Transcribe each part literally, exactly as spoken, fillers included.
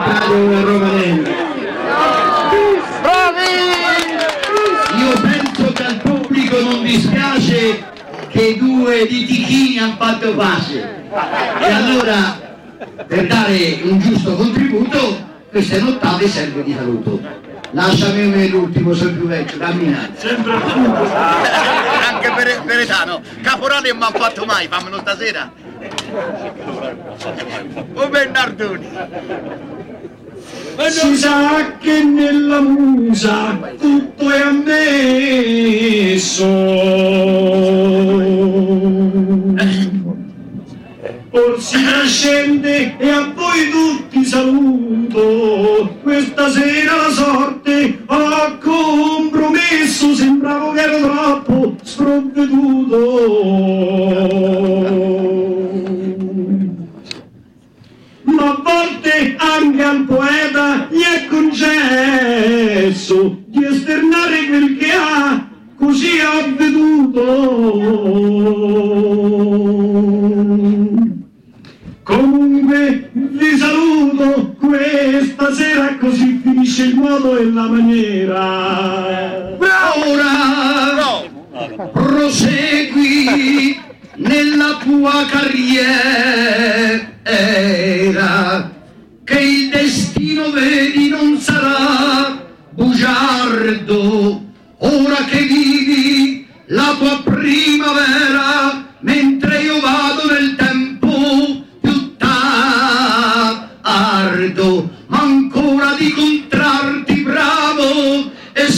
Arcadio Romanelli. Io penso che al pubblico non dispiace che i due litichini hanno fatto pace. E allora, per dare un giusto contributo, queste nottate serve di saluto. Lasciami me l'ultimo, sono più vecchio, camminare. Sempre al punto. Anche per, per età, no? Caporale non mi hanno fatto mai, fammelo stasera. O Bernardoni. Si sa che nella musa tutto è ammesso. Or si scende e a voi tutti saluto. Questa sera la sorte ha compromesso, sembravo che ero troppo sprovveduto. Ma a volte anche al poeta gli è concesso di esternare quel che ha così avveduto. Comunque vi saluto, questa sera così finisce il modo e la maniera. Ora prosegui nella tua carriera, che il destino vedi non sarà bugiardo, ora che vivi la tua primavera, mentre io vado nel tempo più tardo, ma ancora di incontrarti bravo e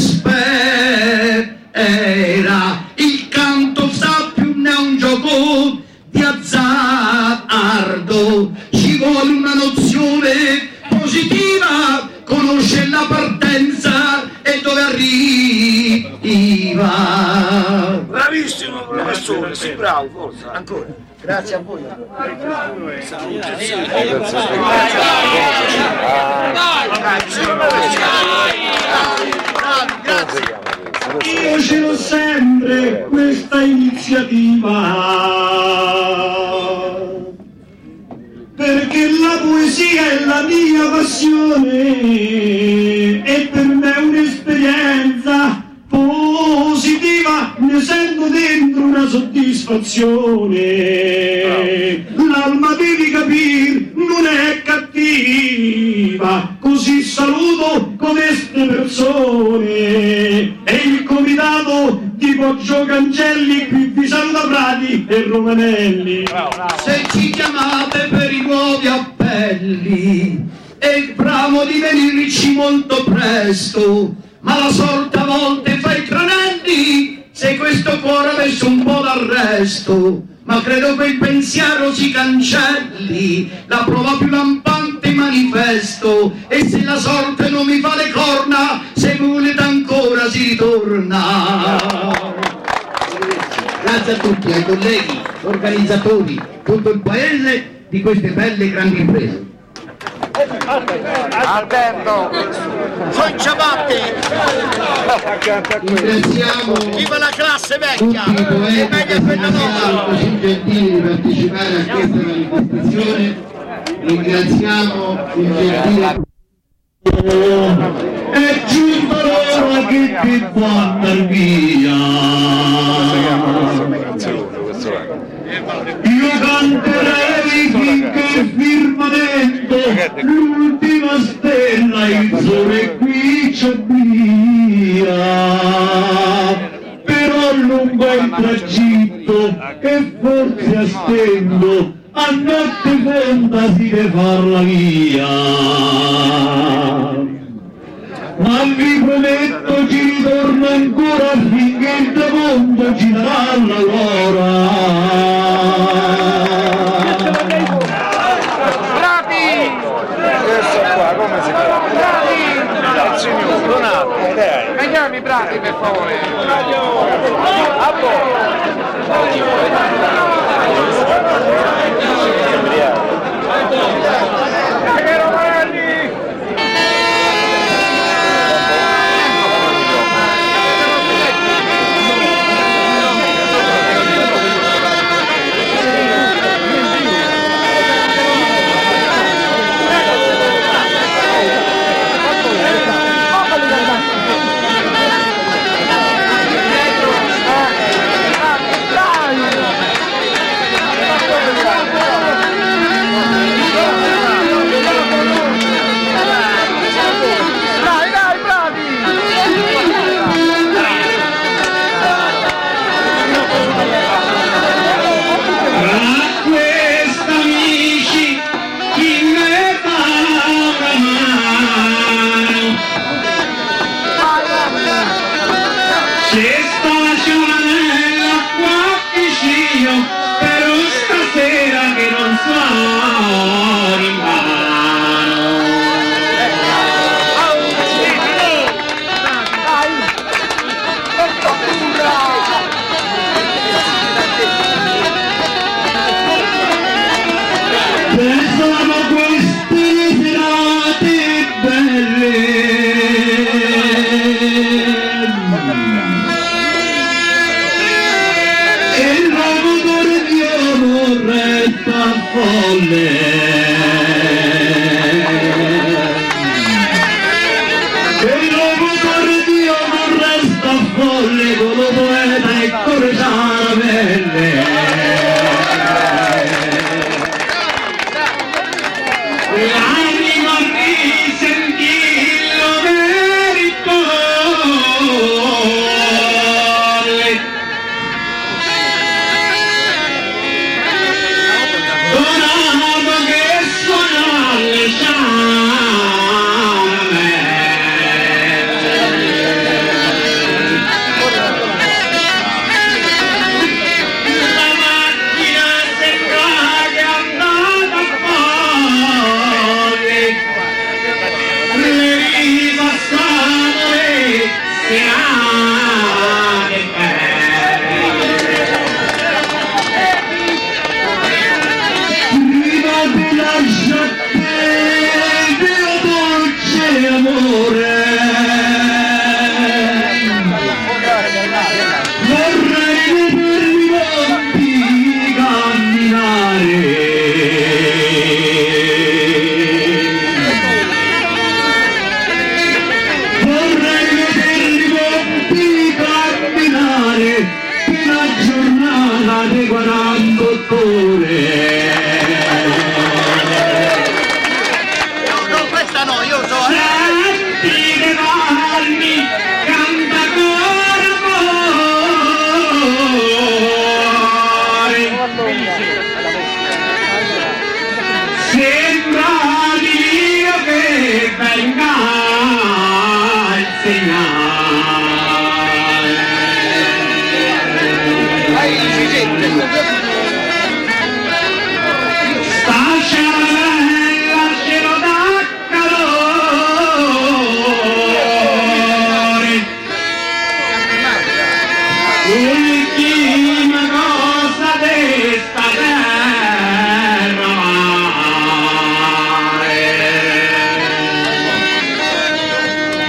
spera, il canto sa più ne è un gioco di azzardo, ci vuole una nozione positiva, conosce la partenza e dove arriva. Bravissimo professore, sì, bravo, forza. Ancora. Grazie a voi. Io ce l'ho sempre questa iniziativa, perché la poesia è la mia passione e per me è un'esperienza positiva, ne sento dentro una soddisfazione. L'alma devi capire non è cattiva, così saluto queste persone e il comitato di Poggio Cancelli qui vi saluta Prati e Romanelli. Se ci chiamate per i nuovi appelli è bravo di venirci molto presto, ma la sorte a volte fa i tranelli, se questo cuore avesse un po' d'arresto, ma credo che il pensiero si cancelli, la prova più lampante manifesto, e se la sorte non mi fa le corna, se volete ancora si ritorna. Grazie a tutti, ai colleghi, organizzatori, tutto il paese di queste belle grandi imprese. Alberto, sono ciabatte. Ringraziamo Viva la classe tutti vecchia, i poeti e meglio per la nostra. così gentili di partecipare a questa manifestazione. Ringraziamo il gentile è giusto l'ora che ti può andar via. Io canterei finché il firmamento, l'ultima stella, il sole qui ci avvia. Però lungo il tragitto che forse a stento, a notte fonda si deve far la via. Ma vi prometto ci ritorno ancora finché il tramonto ci darà l'aurora. Bravi! Questo qua come si fa? Bravi! Signor Donato, mi chiami Bravi per favore. A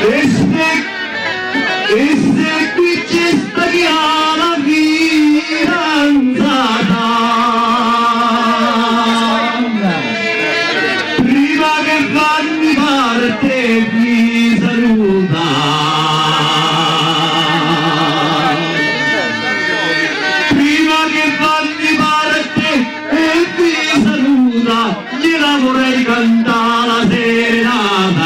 E se, e se qui c'è sta chiara fidanzata, prima che fanni parte vi saluta. Prima che fanni parte e vi saluta, gliela vorrei cantare la serenata.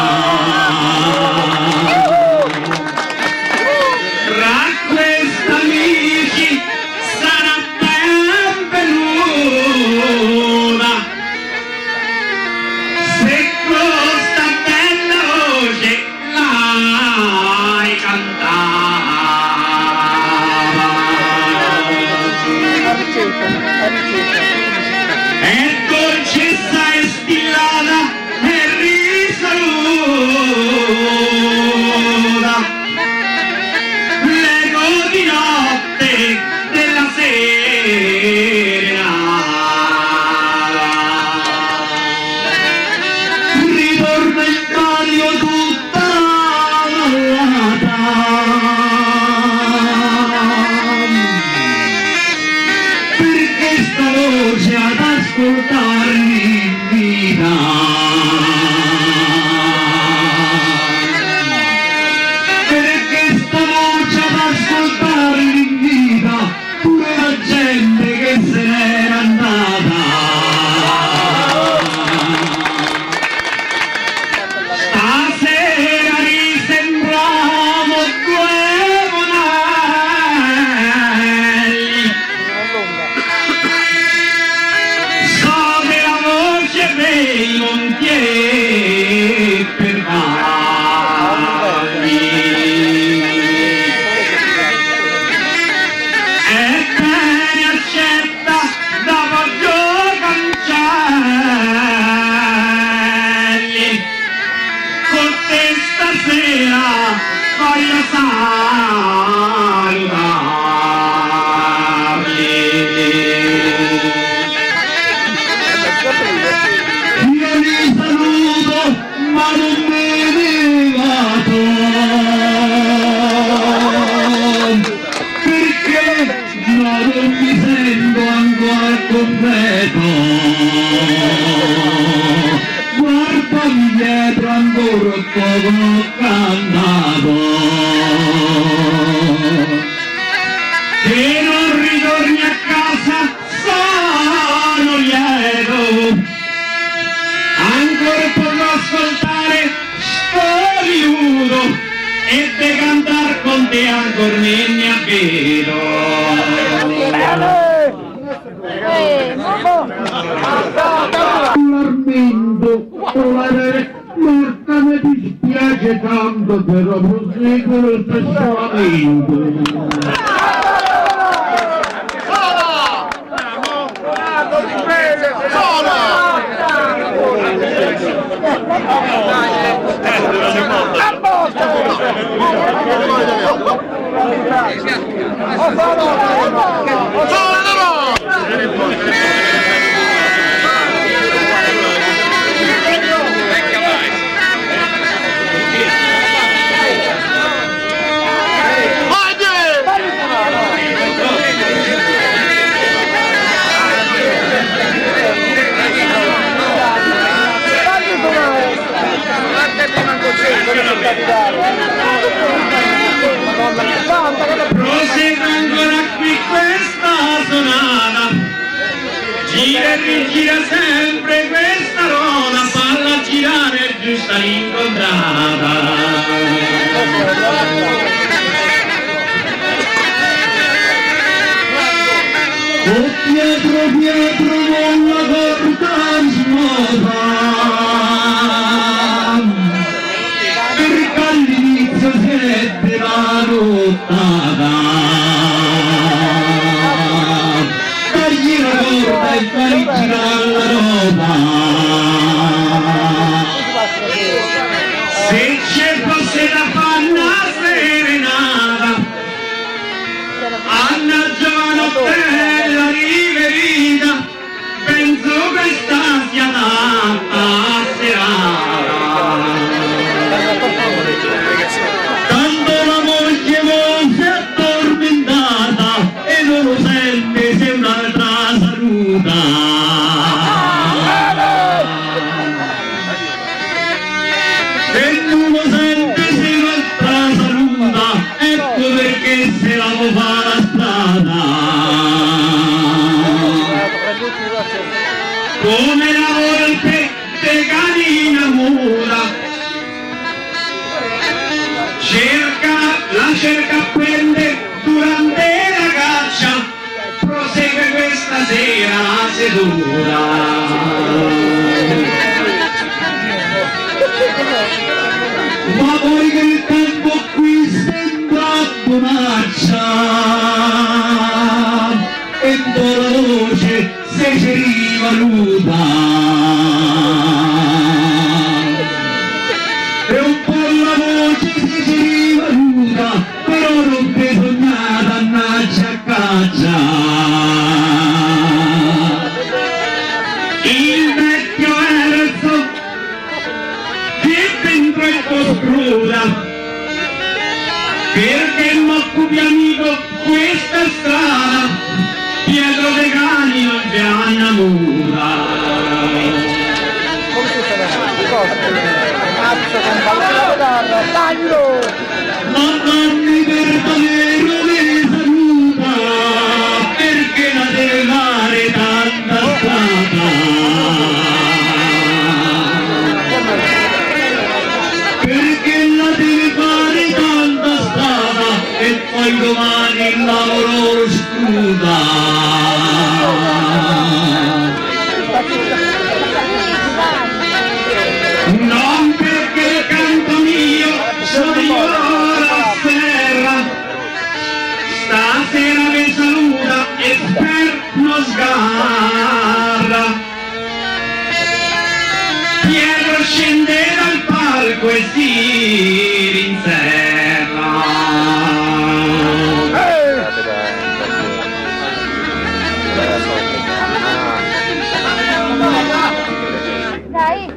Prosegue ancora qui questa sonata, gira e rigira sempre questa roda, falla girare giusta l'incontrata. O Pietro, Pietro, non la corda smosa, perché all'inizio siete la nottata. Tagli la corda e fai girare la roba. Se c'è fosse da fare una serenata, Anna Giovanottella riverita, penso questa sia adatta a serata. ma poi che il tempo qui sembra bonaccia e la voce se ci rivaluta e un po' la voce se ci rivaluta però non bisogna dannarci a caccia. Il vecchio verso che dentro è scruda perché m'occupi amico questa strada Pietro De Cani non si innamora. Come si sta? Cosa? Cazzo con paura, taglio! Ma dammi per davvero che saluta perché la deve fare tanta strada. Perché la deve fare tanta strada e poi domani il lavoro lo scuda. Non perché canto mio sono io la serra, stasera mi saluta e per non sgarra. Pietro scende dal palco e si rinserra. Dai!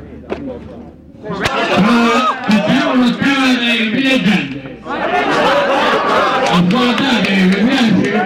Facciamo lo scala dei villeggianti. Ascoltate, mi piace?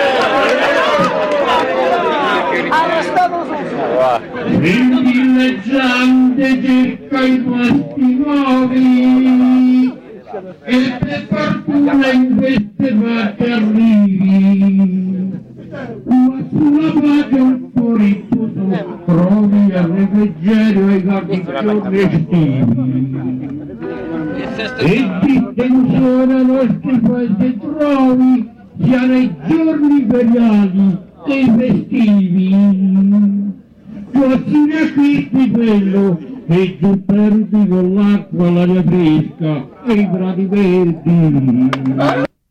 Arrestato subito! Il villeggiante cerca i posti nuovi e per fortuna in queste parti arrivi. Ma sulla pagina un po' rittuto trovi al refrigerio i cartoni estivi. E di tensione nostri paesi trovi sia nei giorni feriali che i festivi. Così ne acquisti quello e giù perdi con l'acqua l'aria fresca e i prati verdi.